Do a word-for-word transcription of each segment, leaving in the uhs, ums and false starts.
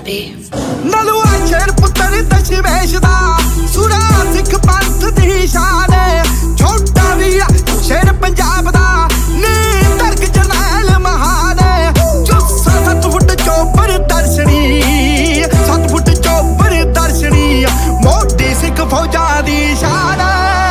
Snappy नलुआ शेर पुत्र दशमेश दा सुरा सिख पंथ दी शान छोटा भी शेर पंजाब दा नी तर्क जरनैल महान जुस्सा सत्त फुट चौपर दर्शनी सत्त फुट चौपर दर्शनी मोटी सिख फौजा दी शान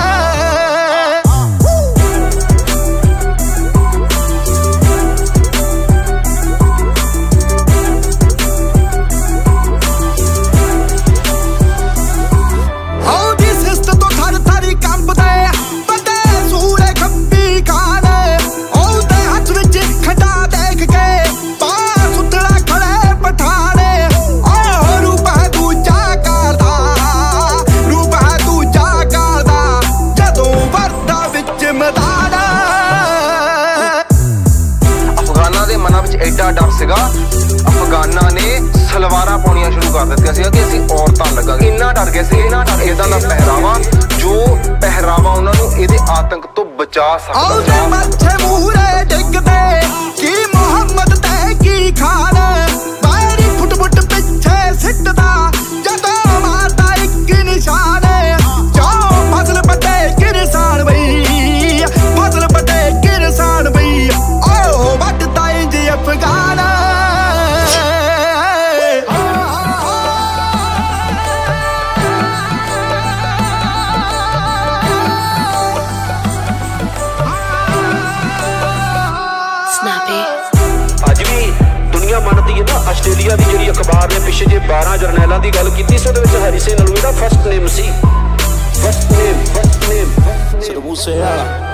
एडा डर सीगा अफगाना ने सलवारां पाउणियां शुरू कर दित्तियां सीगा कि असीं औरतां लगांगे इन्ना डर गए सी इन्ना डर इदां दा पहरावा जो पहरावा उन्हां नूं इहदे आतंक तो बचा सकदा मत्थे मूहरे डिगदे की मुहम्मद ते की खान बाहरी फुट फुट पिछे सिटदा जदों मारदा इक निशान जो फसल बटे किरसान बई फसल बटे किरसान बई ओ वटदा इंज अफगान अज भी दुनिया मनती है ना आस्ट्रेलिया की जी अखबार ने पिछे जे बारह जरनैलों की गल की सो हरी सिंह नलूए का फस्ट नेम सी first name first name Sidhu Moosewala